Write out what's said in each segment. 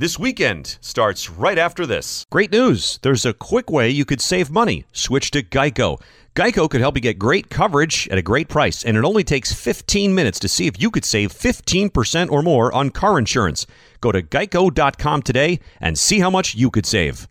This weekend starts right after this. Great news. There's a quick way you could save money. Switch to Geico. Geico could help you get great coverage at a great price, and it only takes 15 minutes to see if you could save 15% or more on car insurance. Go to geico.com today and see how much you could save.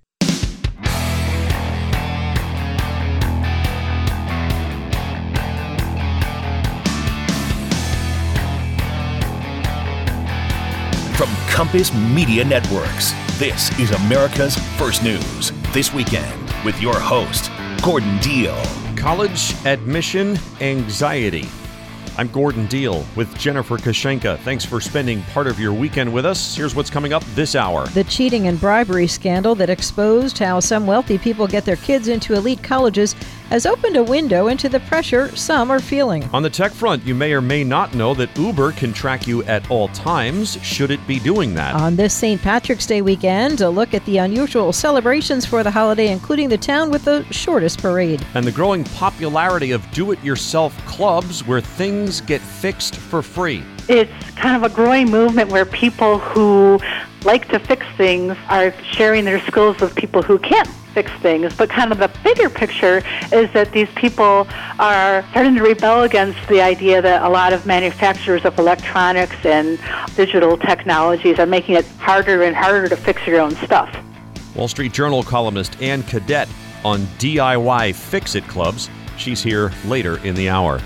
From Compass Media Networks, this is America's First News. This weekend with your host, Gordon Deal. College admission anxiety. I'm Gordon Deal with Jennifer Kashenka. Thanks for spending part of your weekend with us. Here's what's coming up this hour. The cheating and bribery scandal that exposed how some wealthy people get their kids into elite colleges has opened a window into the pressure some are feeling. On the tech front, you may or may not know that Uber can track you at all times, should it be doing that. On this St. Patrick's Day weekend, a look at the unusual celebrations for the holiday, including the town with the shortest parade. And the growing popularity of do-it-yourself clubs where things get fixed for free. It's kind of a growing movement where people who like to fix things are sharing their skills with people who can't fix things. But kind of the bigger picture is that these people are starting to rebel against the idea that a lot of manufacturers of electronics and digital technologies are making it harder and harder to fix your own stuff. Wall Street Journal columnist Ann Cadet on DIY fix-it clubs. She's here later in the hour.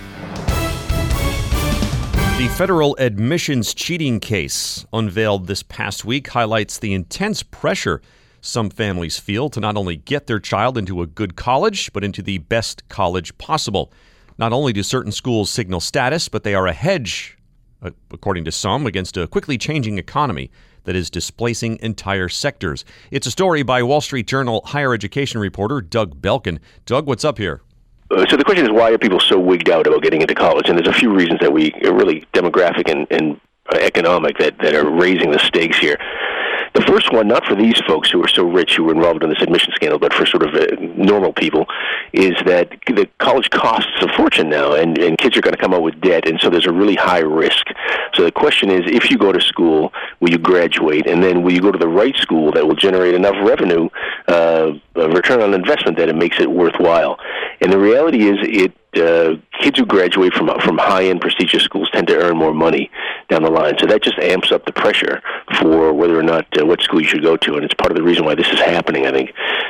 The federal admissions cheating case unveiled this past week highlights the intense pressure some families feel to not only get their child into a good college, but into the best college possible. Not only do certain schools signal status, but they are a hedge, according to some, against a quickly changing economy that is displacing entire sectors. It's a story by Wall Street Journal higher education reporter Doug Belkin. Doug, what's up here? So the question is, why are people so wigged out about getting into college? And there's a few reasons that we are really demographic and economic that are raising the stakes here. The first one, not for these folks who are so rich who were involved in this admission scandal, but for sort of normal people, is that the college costs a fortune now, and kids are going to come out with debt, and so there's a really high risk. So the question is, if you go to school, will you graduate, and then will you go to the right school that will generate enough revenue, return on investment, that it makes it worthwhile? And the reality is, kids who graduate from high-end prestigious schools tend to earn more money down the line. So that just amps up the pressure for whether or not what school you should go to, and it's part of the reason why this is happening, I think.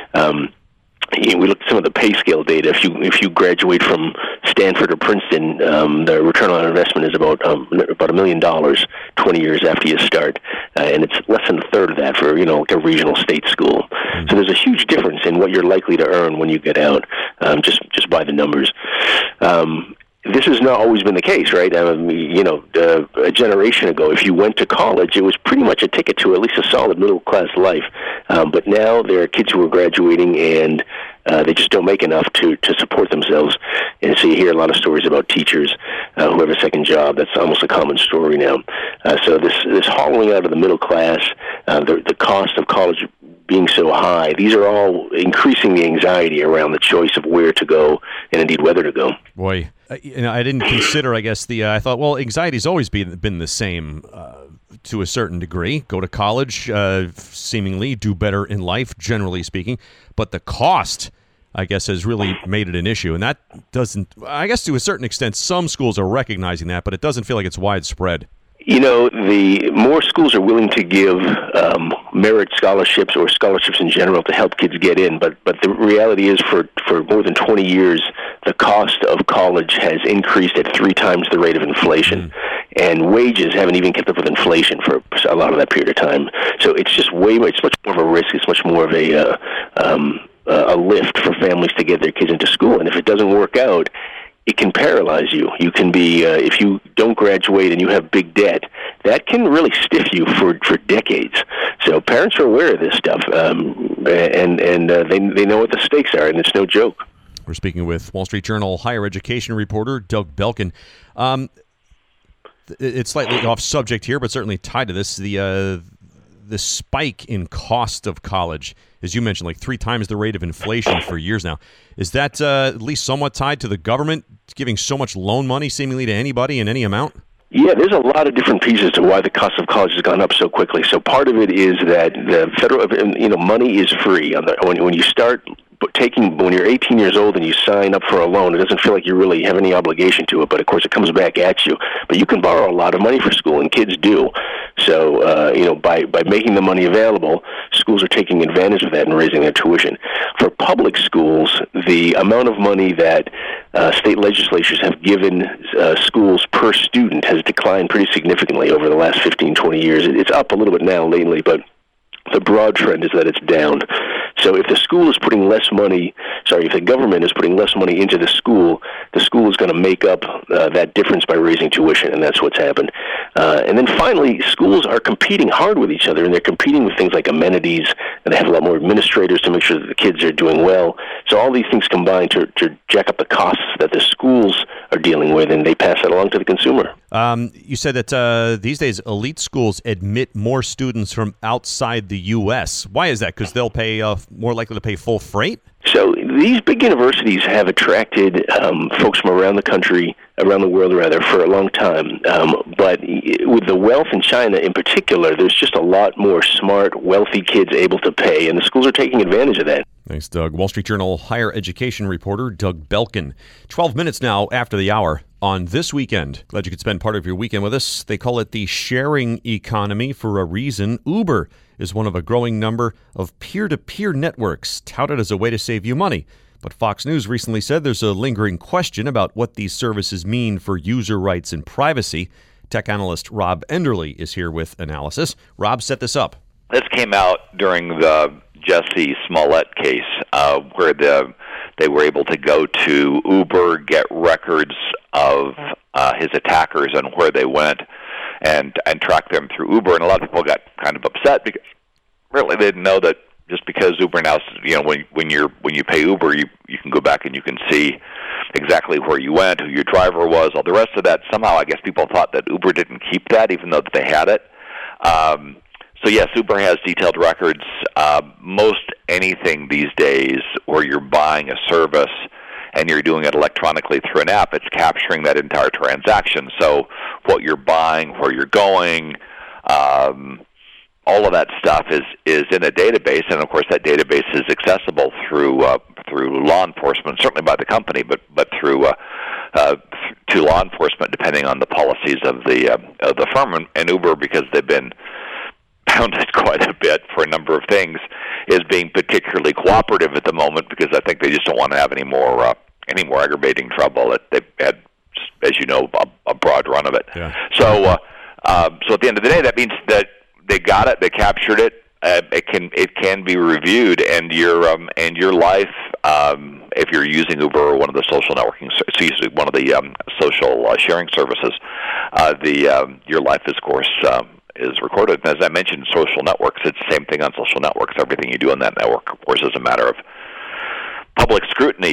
We looked at some of the pay scale data. If you graduate from Stanford or Princeton, the return on investment is about $1 million 20 years after you start, and it's less than a third of that for like a regional state school. So there's a huge difference in what you're likely to earn when you get out, just by the numbers. This has not always been the case, right? A generation ago, if you went to college, it was pretty much a ticket to at least a solid middle-class life. But now there are kids who are graduating and they just don't make enough to support themselves. And so you hear a lot of stories about teachers who have a second job. That's almost a common story now. So this hollowing out of the middle class, the cost of college being so high, these are all increasing the anxiety around the choice of where to go and indeed whether to go. Boy, I didn't consider, I guess, I thought, well, anxiety's always been the same to a certain degree. Go to college, seemingly do better in life, generally speaking. But the cost, I guess, has really made it an issue. And that doesn't, I guess to a certain extent, some schools are recognizing that, but it doesn't feel like it's widespread. The more schools are willing to give merit scholarships or scholarships in general to help kids get in, but the reality is for more than 20 years, the cost of college has increased at 3 times the rate of inflation, and wages haven't even kept up with inflation for a lot of that period of time. So it's just it's much more of a risk. It's much more of a lift for families to get their kids into school, and if it doesn't work out, it can paralyze you. You can be, if you don't graduate and you have big debt, that can really stiff you for decades. So parents are aware of this stuff, and they know what the stakes are, and it's no joke. We're speaking with Wall Street Journal higher education reporter Doug Belkin. It's slightly off subject here, but certainly tied to this. The spike in cost of college, as you mentioned, like 3 times the rate of inflation for years now. Is that at least somewhat tied to the government giving so much loan money seemingly to anybody in any amount? Yeah, there's a lot of different pieces to why the cost of college has gone up so quickly. So part of it is that the federal, money is free. When you start when you're 18 years old and you sign up for a loan, it doesn't feel like you really have any obligation to it, but of course it comes back at you. But you can borrow a lot of money for school, and kids do. So, by making the money available, schools are taking advantage of that and raising their tuition. For public schools, the amount of money that state legislatures have given schools per student has declined pretty significantly over the last 15, 20 years. It's up a little bit now lately, but the broad trend is that it's down. So if the school is putting less money, if the government is putting less money into the school is going to make up that difference by raising tuition, and that's what's happened. And then finally, schools are competing hard with each other, and they're competing with things like amenities, and they have a lot more administrators to make sure that the kids are doing well. So all these things combine to jack up the costs that the schools are dealing with, and they pass that along to the consumer. You said that these days elite schools admit more students from outside the U.S. Why is that? Because they'll pay more likely to pay full freight? So these big universities have attracted folks from around the world rather, for a long time. But with the wealth in China in particular, there's just a lot more smart, wealthy kids able to pay, and the schools are taking advantage of that. Thanks, Doug. Wall Street Journal higher education reporter Doug Belkin. 12 minutes now after the hour on This Weekend. Glad you could spend part of your weekend with us. They call it the sharing economy for a reason. Uber is one of a growing number of peer-to-peer networks touted as a way to save you money. But Fox News recently said there's a lingering question about what these services mean for user rights and privacy. Tech analyst Rob Enderle is here with analysis. Rob, set this up. This came out during the Jussie Smollett case, where they were able to go to Uber, get records of his attackers and where they went, and track them through Uber. And a lot of people got kind of upset because really they didn't know that just because Uber now, when you pay Uber, you can go back and you can see exactly where you went, who your driver was, all the rest of that. Somehow, I guess people thought that Uber didn't keep that, even though that they had it. So yes, Uber has detailed records. Most anything these days where you're buying a service and you're doing it electronically through an app, it's capturing that entire transaction. So what you're buying, where you're going, all of that stuff is in a database, and of course that database is accessible through law enforcement, certainly by the company, but through to law enforcement, depending on the policies of the firm. And Uber, because they've been pounded quite a bit for a number of things, is being particularly cooperative at the moment because I think they just don't want to have any more aggravating trouble. They've had, as you know, a broad run of it. Yeah. So at the end of the day, that means that they got it, they captured it. It can be reviewed, and your life, if you're using Uber or one of the social networking, one of the social sharing services, your life, of course, is recorded. And as I mentioned, social networks, it's the same thing on social networks. Everything you do on that network, of course, is a matter of public scrutiny.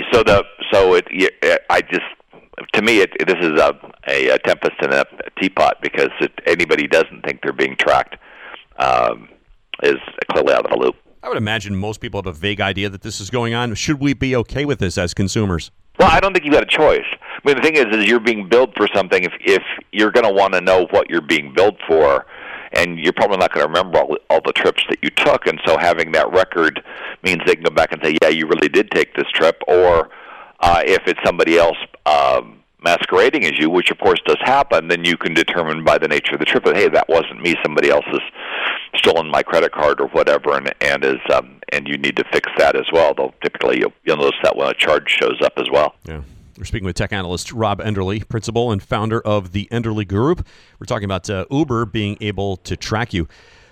To me, this is a tempest in a teapot because anybody doesn't think they're being tracked is clearly out of the loop. I would imagine most people have a vague idea that this is going on. Should we be okay with this as consumers? Well, I don't think you've got a choice. I mean, the thing is you're being billed for something. If you're going to want to know what you're being billed for, and you're probably not going to remember all the trips that you took, and so having that record means they can go back and say, yeah, you really did take this trip, or if it's somebody else masquerading as you, which of course does happen, then you can determine by the nature of the trip that, hey, that wasn't me, somebody else has stolen my credit card or whatever, and you need to fix that as well. Though typically you'll notice that when a charge shows up as well. Yeah. We're speaking with tech analyst Rob Enderle, principal and founder of the Enderle Group. We're talking about Uber being able to track you.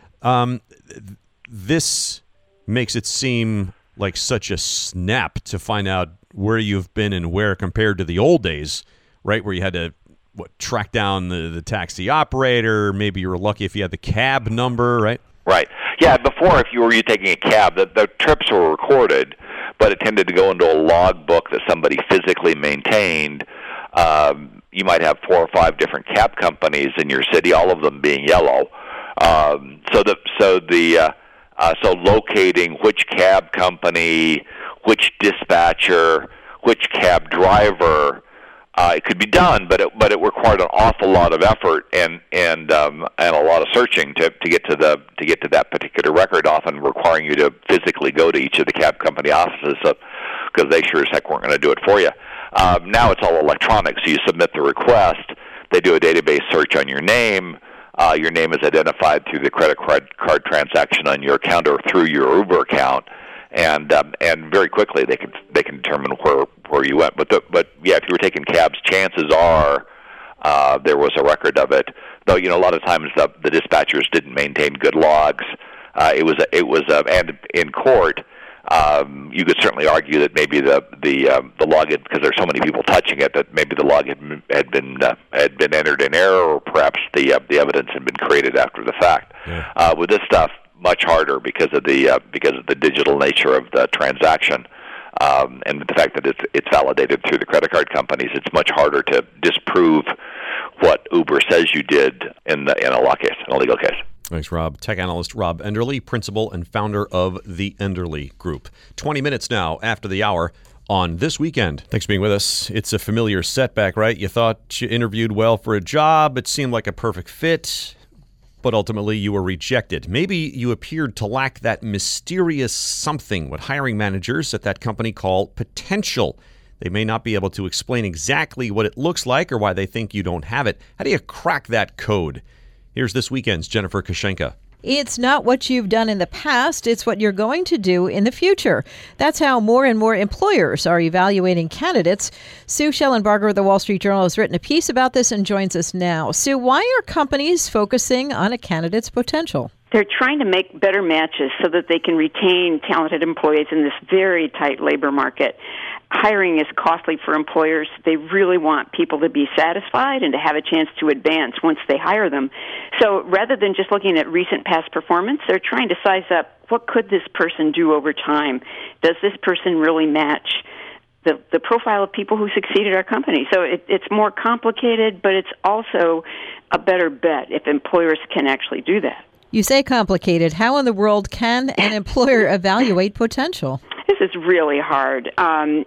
This makes it seem like such a snap to find out where you've been and where compared to the old days, right, where you had to track down the taxi operator. Maybe you were lucky if you had the cab number, right? Right. Yeah, before if you were taking a cab, the trips were recorded, but it tended to go into a log book that somebody physically maintained. You might have 4 or 5 different cab companies in your city, all of them being yellow. So locating which cab company, which dispatcher, which cab driver It could be done, but it required an awful lot of effort and a lot of searching to get to that particular record, often requiring you to physically go to each of the cab company offices because they sure as heck weren't going to do it for you. Now it's all electronic, so you submit the request. They do a database search on your name. Your name is identified through the credit card transaction on your account or through your Uber account. And very quickly they can determine where you went. But yeah, if you were taking cabs, chances are there was a record of it. Though a lot of times the dispatchers didn't maintain good logs. It was and in court you could certainly argue that maybe the log because there's so many people touching it that maybe the log had been entered in error, or perhaps the evidence had been created after the fact. Yeah. With this stuff, much harder because of the digital nature of the transaction, and the fact that it's validated through the credit card companies. It's much harder to disprove what Uber says you did in a legal case. Thanks, Rob. Tech analyst Rob Enderle, principal and founder of the Enderle Group. 20 minutes now after the hour on This Weekend. Thanks for being with us. It's a familiar setback, right? You thought you interviewed well for a job. It seemed like a perfect fit, but ultimately you were rejected. Maybe you appeared to lack that mysterious something, what hiring managers at that company call potential. They may not be able to explain exactly what it looks like or why they think you don't have it. How do you crack that code? Here's This Weekend's Jennifer Kashenka. It's not what you've done in the past, it's what you're going to do in the future. That's how more and more employers are evaluating candidates. Sue Schellenbarger of the Wall Street Journal has written a piece about this and joins us now. Sue, why are companies focusing on a candidate's potential? They're trying to make better matches so that they can retain talented employees in this very tight labor market. Hiring is costly for employers. They really want people to be satisfied and to have a chance to advance once they hire them. So rather than just looking at recent past performance, they're trying to size up what could this person do over time. Does this person really match the profile of people who succeed at our company? So it's more complicated, but it's also a better bet if employers can actually do that. You say complicated. How in the world can an employer evaluate potential? This is really hard, and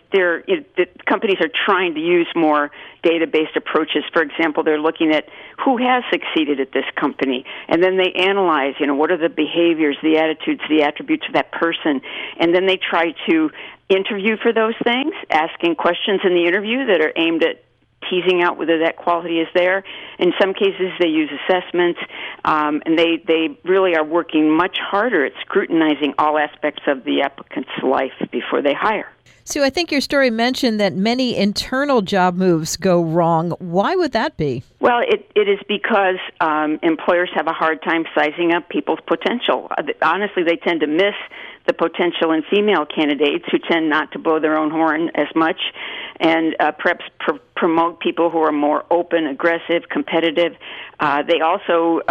the companies are trying to use more data-based approaches. For example, they're looking at who has succeeded at this company, and then they analyze, what are the behaviors, the attitudes, the attributes of that person, and then they try to interview for those things, asking questions in the interview that are aimed at teasing out whether that quality is there. In some cases, they use assessments, and they really are working much harder at scrutinizing all aspects of the applicant's life before they hire. Sue, I think your story mentioned that many internal job moves go wrong. Why would that be? Well, it is because employers have a hard time sizing up people's potential. Honestly, they tend to miss the potential in female candidates who tend not to blow their own horn as much and perhaps promote people who are more open, aggressive, competitive. They also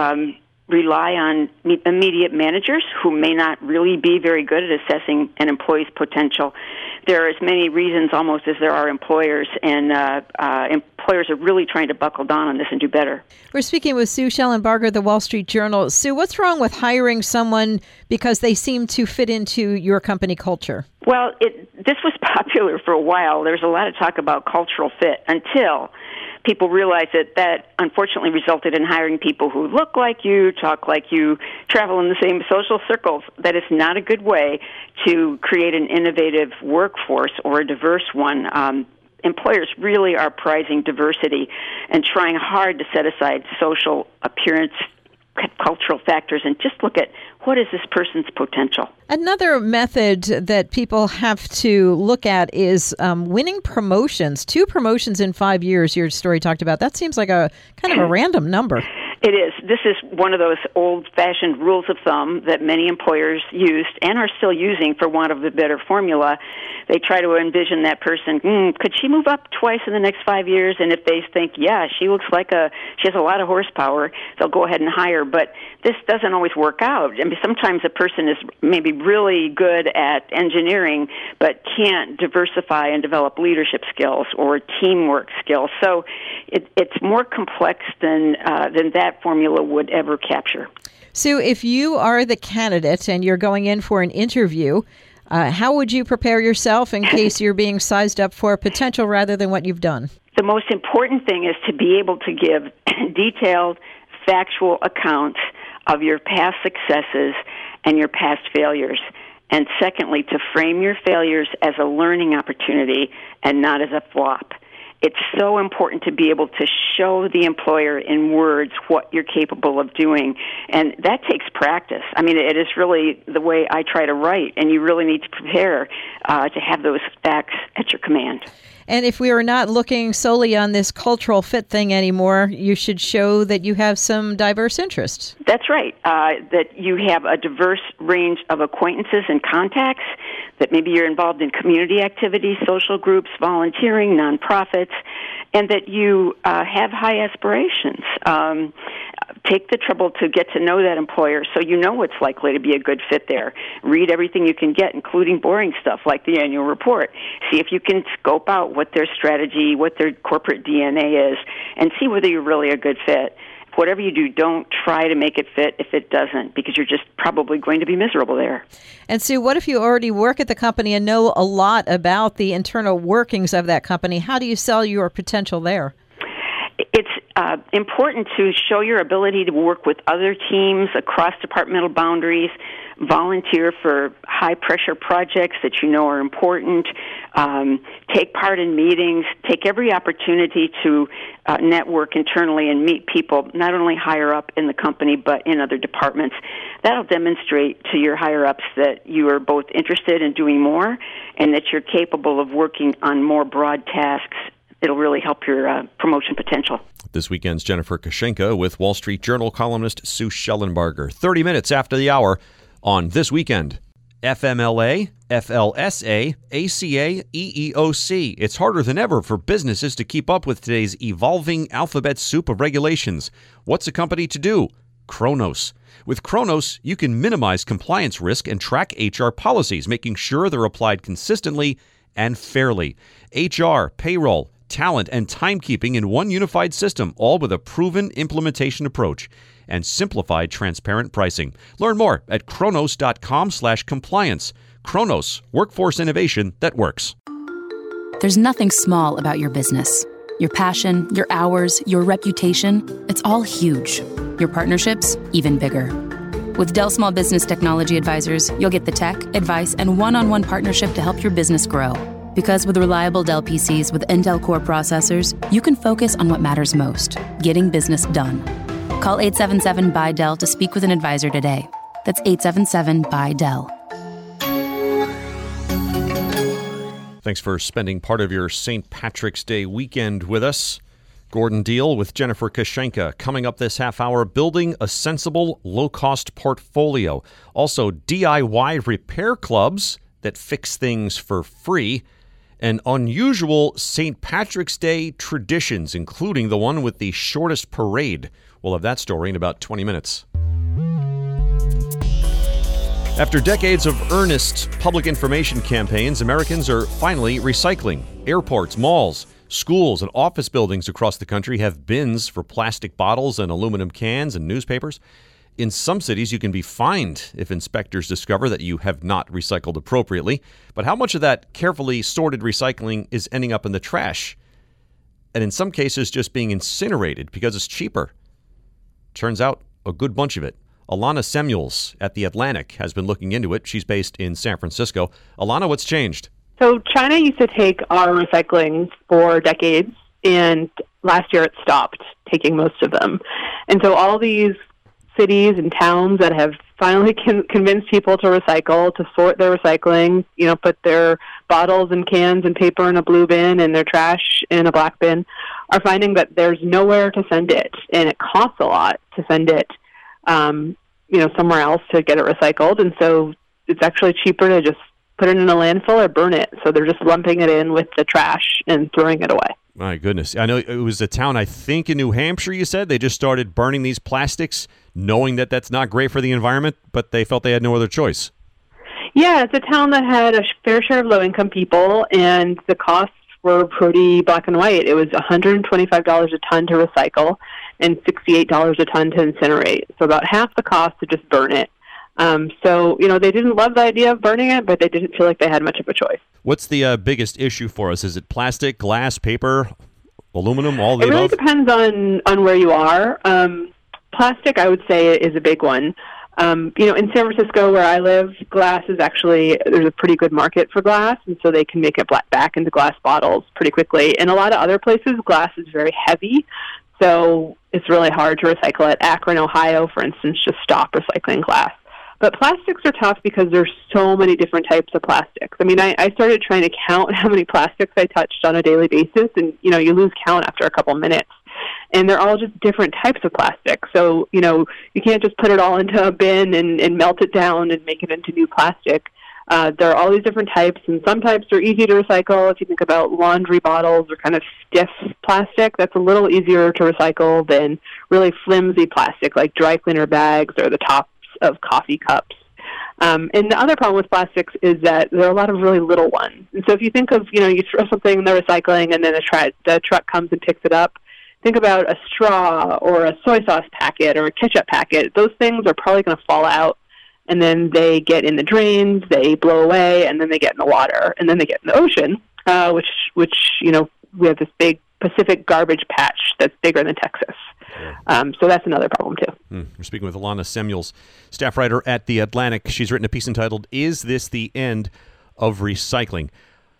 rely on immediate managers who may not really be very good at assessing an employee's potential. There are as many reasons almost as there are employers, and employers are really trying to buckle down on this and do better. We're speaking with Sue Schellenbarger of the Wall Street Journal. Sue, what's wrong with hiring someone because they seem to fit into your company culture? Well, this was popular for a while. There's a lot of talk about cultural fit until people realized that unfortunately resulted in hiring people who look like you, talk like you, travel in the same social circles. That is not a good way to create an innovative workforce or a diverse one. Employers really are prizing diversity and trying hard to set aside social appearance, cultural factors, and just look at what is this person's potential. Another method that people have to look at is winning promotions. 2 promotions in 5 years, your story talked about. That seems like a kind of a random number. It is. This is one of those old-fashioned rules of thumb that many employers used and are still using for want of a better formula. They try to envision that person, could she move up twice in the next 5 years? And if they think, yeah, she looks like she has a lot of horsepower, they'll go ahead and hire. But this doesn't always work out. I mean, sometimes a person is maybe really good at engineering but can't diversify and develop leadership skills or teamwork skills. So it's more complex than that formula would ever capture. Sue, if you are the candidate and you're going in for an interview, how would you prepare yourself in case you're being sized up for potential rather than what you've done? The most important thing is to be able to give detailed, factual accounts of your past successes and your past failures. And secondly, to frame your failures as a learning opportunity and not as a flop. It's so important to be able to show the employer in words what you're capable of doing, and that takes practice. I mean, it is really the way I try to write, and you really need to prepare to have those facts at your command. And if we are not looking solely on this cultural fit thing anymore, you should show that you have some diverse interests. That's right, that you have a diverse range of acquaintances and contacts, that maybe you're involved in community activities, social groups, volunteering, nonprofits, and that you have high aspirations. Take the trouble to get to know that employer so you know what's likely to be a good fit there. Read everything you can get, including boring stuff like the annual report. See if you can scope out what their strategy, what their corporate DNA is, and see whether you're really a good fit. Whatever you do, don't try to make it fit if it doesn't, because you're just probably going to be miserable there. And Sue, what if you already work at the company and know a lot about the internal workings of that company? How do you sell your potential there? It's important to show your ability to work with other teams across departmental boundaries, volunteer for high-pressure projects that you know are important, take part in meetings, take every opportunity to network internally and meet people, not only higher up in the company, but in other departments. That'll demonstrate to your higher-ups that you are both interested in doing more and that you're capable of working on more broad tasks. It'll really help your promotion potential. This weekend's Jennifer Kashenka with Wall Street Journal columnist Sue Schellenbarger. 30 minutes after the hour on This Weekend. FMLA, FLSA, ACA, EEOC. It's harder than ever for businesses to keep up with today's evolving alphabet soup of regulations. What's a company to do? Kronos. With Kronos, you can minimize compliance risk and track HR policies, making sure they're applied consistently and fairly. HR, payroll, talent, and timekeeping in one unified system, all with a proven implementation approach and simplified, transparent pricing. Learn more at kronos.com/compliance. Kronos, workforce innovation that works. There's nothing small about your business. Your passion, your hours, your reputation, it's all huge. Your partnerships, even bigger. With Dell Small Business Technology Advisors, you'll get the tech, advice, and one-on-one partnership to help your business grow. Because with reliable Dell PCs with Intel Core processors, you can focus on what matters most, getting business done. Call 877-BUY-DELL to speak with an advisor today. That's 877-BUY-DELL. Thanks for spending part of your St. Patrick's Day weekend with us. Gordon Deal with Jennifer Kashenka coming up this half hour, building a sensible, low-cost portfolio. Also, DIY repair clubs that fix things for free, and unusual St. Patrick's Day traditions, including the one with the shortest parade. We'll have that story in about 20 minutes. After decades of earnest public information campaigns, Americans are finally recycling. Airports, malls, schools, and office buildings across the country have bins for plastic bottles and aluminum cans and newspapers. In some cities, you can be fined if inspectors discover that you have not recycled appropriately. But how much of that carefully sorted recycling is ending up in the trash? And in some cases, just being incinerated because it's cheaper. Turns out, a good bunch of it. Alana Samuels at The Atlantic has been looking into it. She's based in San Francisco. Alana, what's changed? So China used to take our recycling for decades, and last year it stopped taking most of them. And so all these cities and towns that have finally convinced people to recycle, to sort their recycling, put their bottles and cans and paper in a blue bin and their trash in a black bin, are finding that there's nowhere to send it, and it costs a lot to send it, somewhere else to get it recycled. And so it's actually cheaper to just put it in a landfill or burn it. So they're just lumping it in with the trash and throwing it away. My goodness. I know it was a town, I think in New Hampshire, you said. They just started burning these plastics, knowing that that's not great for the environment, but they felt they had no other choice. Yeah, it's a town that had a fair share of low-income people, and the costs were pretty black and white. It was $125 a ton to recycle and $68 a ton to incinerate. So about half the cost to just burn it. So they didn't love the idea of burning it, but they didn't feel like they had much of a choice. What's the biggest issue for us? Is it plastic, glass, paper, aluminum, all the above? It really depends on where you are. Plastic, I would say, is a big one. In San Francisco, where I live, glass is actually, there's a pretty good market for glass, and so they can make it back into glass bottles pretty quickly. In a lot of other places, glass is very heavy, so it's really hard to recycle it. Akron, Ohio, for instance, just stopped recycling glass. But plastics are tough because there's so many different types of plastics. I mean, I started trying to count how many plastics I touched on a daily basis, and, you lose count after a couple minutes. And they're all just different types of plastic. So, you can't just put it all into a bin and melt it down and make it into new plastic. There are all these different types, and some types are easy to recycle. If you think about laundry bottles or kind of stiff plastic, that's a little easier to recycle than really flimsy plastic like dry cleaner bags or the tops of coffee cups. And the other problem with plastics is that there are a lot of really little ones. And so if you think of, you throw something in the recycling and then the truck comes and picks it up, think about a straw or a soy sauce packet or a ketchup packet. Those things are probably going to fall out, and then they get in the drains, they blow away, and then they get in the water, and then they get in the ocean, which we have this big Pacific garbage patch that's bigger than Texas. So that's another problem, too. We're speaking with Alana Samuels, staff writer at The Atlantic. She's written a piece entitled, "Is This the End of Recycling?"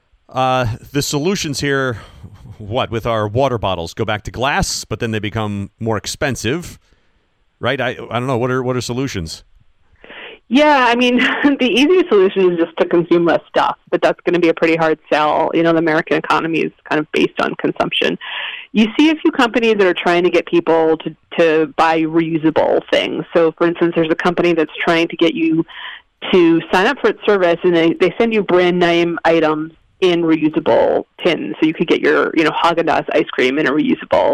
The solutions here, with our water bottles, go back to glass, but then they become more expensive, right? I don't know. What are solutions? Yeah, I mean, the easiest solution is just to consume less stuff, but that's going to be a pretty hard sell. The American economy is kind of based on consumption. You see a few companies that are trying to get people to buy reusable things. So, for instance, there's a company that's trying to get you to sign up for its service, and they send you brand name items in reusable tins. So you could get your, Haagen-Dazs ice cream in a reusable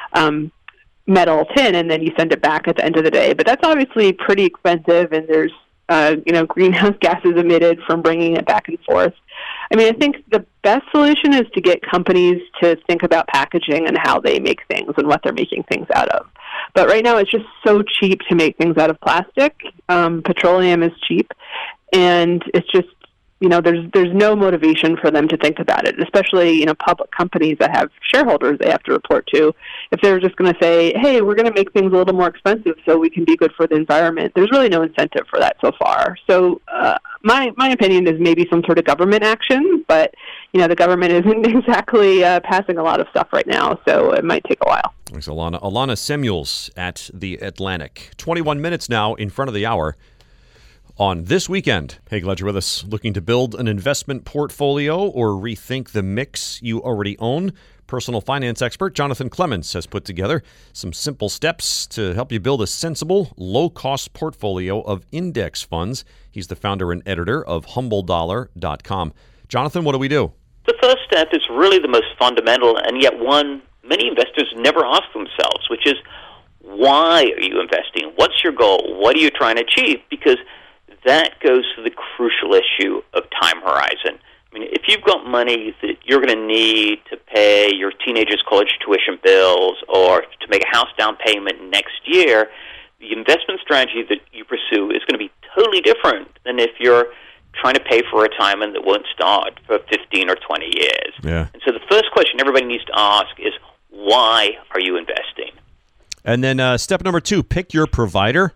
metal tin, and then you send it back at the end of the day. But that's obviously pretty expensive, and there's greenhouse gases emitted from bringing it back and forth. I mean, I think the best solution is to get companies to think about packaging and how they make things and what they're making things out of. But right now, it's just so cheap to make things out of plastic. Petroleum is cheap, and it's just, there's no motivation for them to think about it, especially, public companies that have shareholders they have to report to. If they're just going to say, hey, we're going to make things a little more expensive so we can be good for the environment, there's really no incentive for that so far. So my opinion is maybe some sort of government action, but, the government isn't exactly passing a lot of stuff right now, so it might take a while. Thanks, Alana. Alana Samuels at The Atlantic. 21 minutes now in front of the hour. On This Weekend, hey, glad you're with us. Looking to build an investment portfolio or rethink the mix you already own? Personal finance expert Jonathan Clements has put together some simple steps to help you build a sensible, low-cost portfolio of index funds. He's the founder and editor of HumbleDollar.com. Jonathan, what do we do? The first step is really the most fundamental, and yet one many investors never ask themselves, which is, why are you investing? What's your goal? What are you trying to achieve? Because that goes to the crucial issue of time horizon. I mean, if you've got money that you're going to need to pay your teenager's college tuition bills or to make a house down payment next year, the investment strategy that you pursue is going to be totally different than if you're trying to pay for retirement that won't start for 15 or 20 years. Yeah. And so the first question everybody needs to ask is, why are you investing? And then step number 2, pick your provider.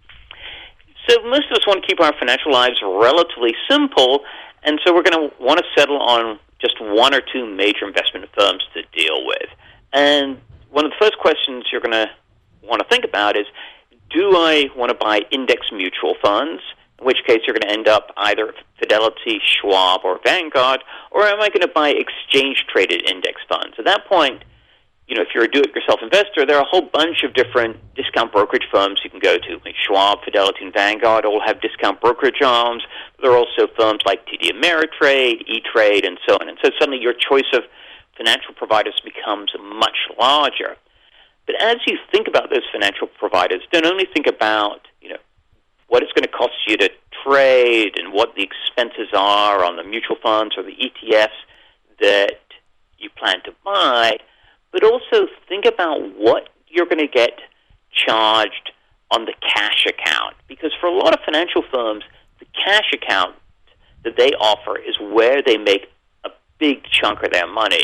So most of us want to keep our financial lives relatively simple, and so we're going to want to settle on just one or two major investment firms to deal with. And one of the first questions you're going to want to think about is, do I want to buy index mutual funds, in which case you're going to end up either Fidelity, Schwab, or Vanguard, or am I going to buy exchange-traded index funds? At that point, if you're a do-it-yourself investor, there are a whole bunch of different discount brokerage firms you can go to. Like Schwab, Fidelity, and Vanguard all have discount brokerage arms. There are also firms like TD Ameritrade, E-Trade, and so on. And so suddenly your choice of financial providers becomes much larger. But as you think about those financial providers, don't only think about, what it's going to cost you to trade and what the expenses are on the mutual funds or the ETFs that you plan to buy, but also think about what you're going to get charged on the cash account. Because for a lot of financial firms, the cash account that they offer is where they make a big chunk of their money.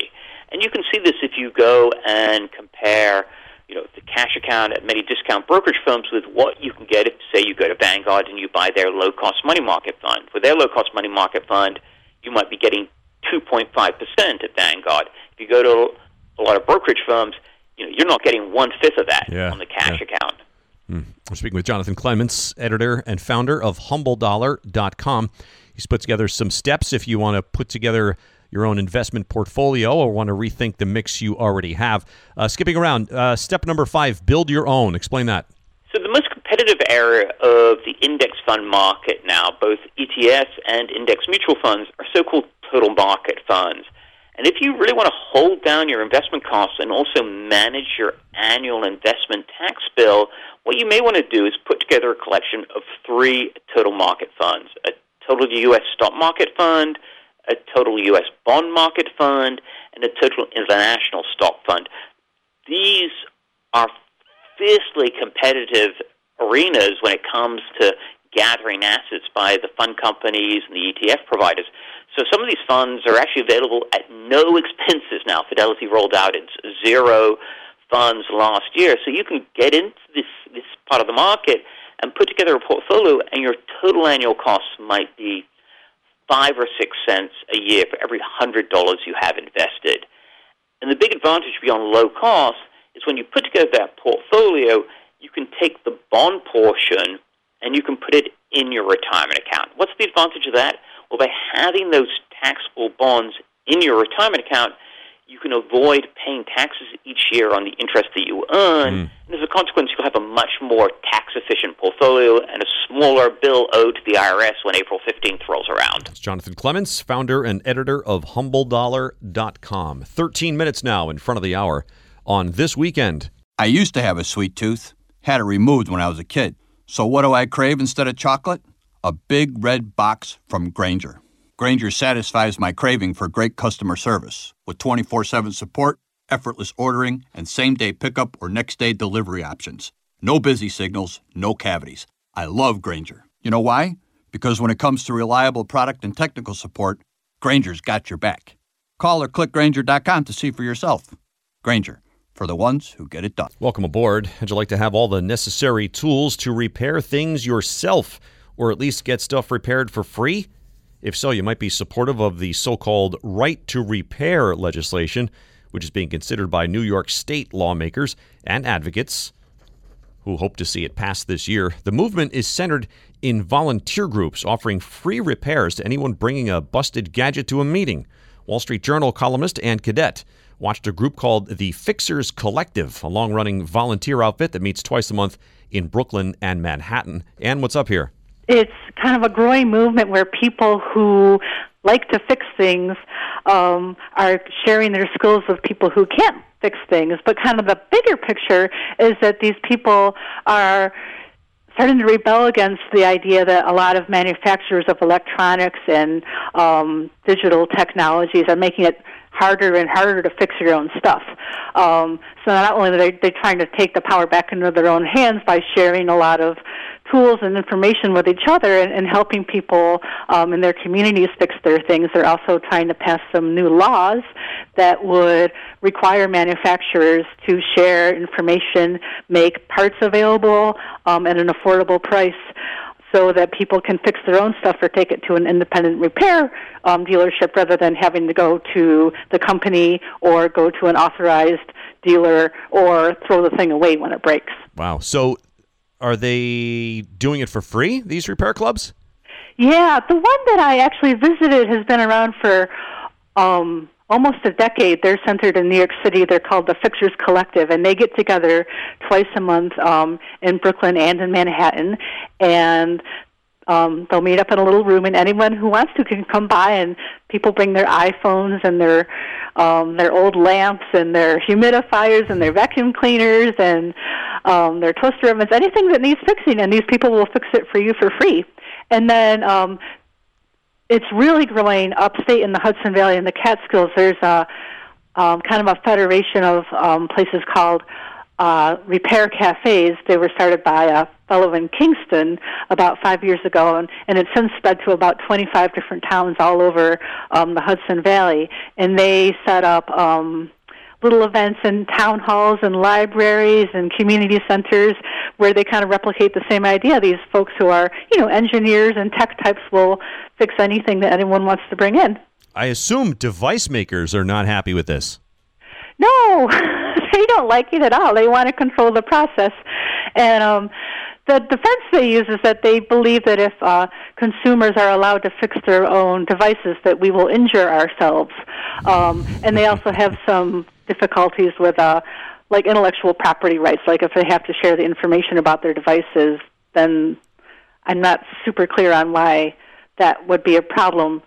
And you can see this if you go and compare, the cash account at many discount brokerage firms with what you can get if, say, you go to Vanguard and you buy their low-cost money market fund. For their low-cost money market fund, you might be getting 2.5% at Vanguard. If you go to a lot of brokerage firms, you're not getting 1/5 of that on the cash account. We're speaking with Jonathan Clements, editor and founder of HumbleDollar.com. He's put together some steps if you want to put together your own investment portfolio or want to rethink the mix you already have. Skipping around, step number 5, build your own. Explain that. So the most competitive area of the index fund market now, both ETFs and index mutual funds, are so-called total market funds. And if you really want to hold down your investment costs and also manage your annual investment tax bill, what you may want to do is put together a collection of 3 total market funds: a total U.S. stock market fund, a total U.S. bond market fund, and a total international stock fund. These are fiercely competitive arenas when it comes to gathering assets by the fund companies and the ETF providers. So some of these funds are actually available at no expenses now. Fidelity rolled out its 0 funds last year. So you can get into this part of the market and put together a portfolio, and your total annual costs might be 5 or 6 cents a year for every $100 you have invested. And the big advantage beyond low cost is when you put together that portfolio, you can take the bond portion and you can put it in your retirement account. What's the advantage of that? Well, by having those taxable bonds in your retirement account, you can avoid paying taxes each year on the interest that you earn. And as a consequence, you'll have a much more tax-efficient portfolio and a smaller bill owed to the IRS when April 15th rolls around. It's Jonathan Clements, founder and editor of HumbleDollar.com. 13 minutes now in front of the hour on This Weekend. I used to have a sweet tooth, had it removed when I was a kid. So what do I crave instead of chocolate? A big red box from Grainger. Grainger satisfies my craving for great customer service with 24/7 support, effortless ordering, and same-day pickup or next-day delivery options. No busy signals, no cavities. I love Grainger. You know why? Because when it comes to reliable product and technical support, Grainger's got your back. Call or click Grainger.com to see for yourself. Grainger, for the ones who get it done. Welcome aboard. Would you like to have all the necessary tools to repair things yourself, or at least get stuff repaired for free? If so, you might be supportive of the so-called right to repair legislation, which is being considered by New York State lawmakers and advocates who hope to see it passed this year. The movement is centered in volunteer groups offering free repairs to anyone bringing a busted gadget to a meeting. Wall Street Journal columnist Ann Cadet watched a group called the Fixers Collective, a long-running volunteer outfit that meets twice a month in Brooklyn and Manhattan. Ann, what's up here? It's kind of a growing movement where people who like to fix things are sharing their skills with people who can't fix things. But kind of the bigger picture is that these people are starting to rebel against the idea that a lot of manufacturers of electronics and digital technologies are making it harder and harder to fix your own stuff. So not only are they trying to take the power back into their own hands by sharing a lot of tools and information with each other and helping people in their communities fix their things, they're also trying to pass some new laws that would require manufacturers to share information, make parts available at an affordable price, so that people can fix their own stuff or take it to an independent repair dealership rather than having to go to the company or go to an authorized dealer or throw the thing away when it breaks. Wow. So are they doing it for free, these repair clubs? Yeah, the one that I actually visited has been around for almost a decade. They're centered in New York City. They're called the Fixers Collective, and they get together twice a month in Brooklyn and in Manhattan, and they'll meet up in a little room, and anyone who wants to can come by, and people bring their iPhones and their old lamps and their humidifiers and their vacuum cleaners and their toaster ovens, anything that needs fixing, and these people will fix it for you for free. And then it's really growing upstate in the Hudson Valley and the Catskills. There's a kind of a federation of places called repair cafes. They were started by a fellow in Kingston about 5 years ago, and it's since spread to about 25 different towns all over the Hudson Valley. And they set up little events in town halls and libraries and community centers where they kind of replicate the same idea. These folks who are, engineers and tech types will fix anything that anyone wants to bring in. I assume device makers are not happy with this. No, they don't like it at all. They want to control the process. And the defense they use is that they believe that if consumers are allowed to fix their own devices, that we will injure ourselves. And they also have some difficulties with like intellectual property rights. Like if they have to share the information about their devices, then I'm not super clear on why that would be a problem.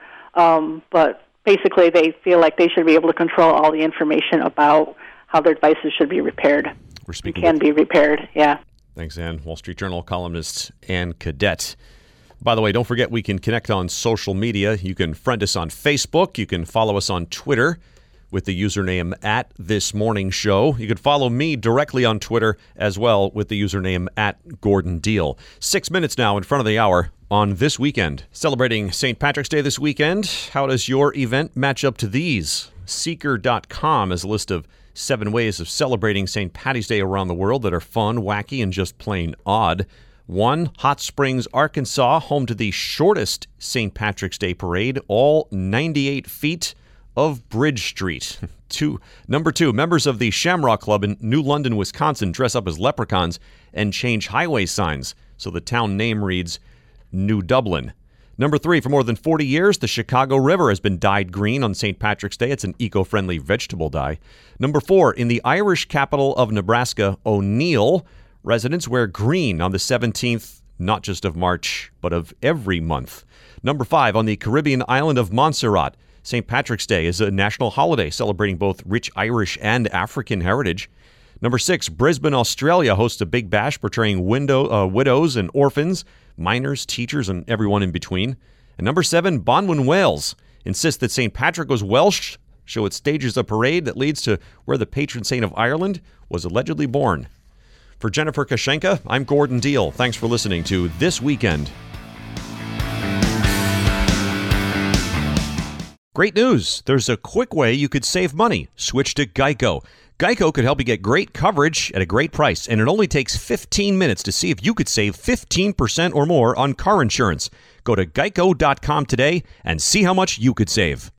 But basically they feel like they should be able to control all the information about how their devices should be repaired. We're speaking can be repaired, yeah. Thanks, Ann. Wall Street Journal columnist Ann Cadet. By the way, don't forget we can connect on social media. You can friend us on Facebook. You can follow us on Twitter with the username @ThisMorningShow. You can follow me directly on Twitter as well with the username @GordonDeal. 6 minutes now in front of the hour on This Weekend. Celebrating St. Patrick's Day this weekend. How does your event match up to these? Seeker.com has a list of 7 ways of celebrating St. Patty's Day around the world that are fun, wacky, and just plain odd. 1, Hot Springs, Arkansas, home to the shortest St. Patrick's Day parade, all 98 feet of Bridge Street. Number 2, members of the Shamrock Club in New London, Wisconsin dress up as leprechauns and change highway signs so the town name reads New Dublin. Number 3, for more than 40 years, the Chicago River has been dyed green on St. Patrick's Day. It's an eco-friendly vegetable dye. Number 4, in the Irish capital of Nebraska, O'Neill, residents wear green on the 17th, not just of March, but of every month. Number 5, on the Caribbean island of Montserrat, St. Patrick's Day is a national holiday celebrating both rich Irish and African heritage. Number 6, Brisbane, Australia hosts a big bash portraying widows and orphans, miners, teachers, and everyone in between. And number 7, Bonwyn, Wales insists that St. Patrick was Welsh, so it stages a parade that leads to where the patron saint of Ireland was allegedly born. For Jennifer Kashenka, I'm Gordon Deal. Thanks for listening to This Weekend. Great news. There's a quick way you could save money. Switch to Geico. Geico could help you get great coverage at a great price, and it only takes 15 minutes to see if you could save 15% or more on car insurance. Go to geico.com today and see how much you could save.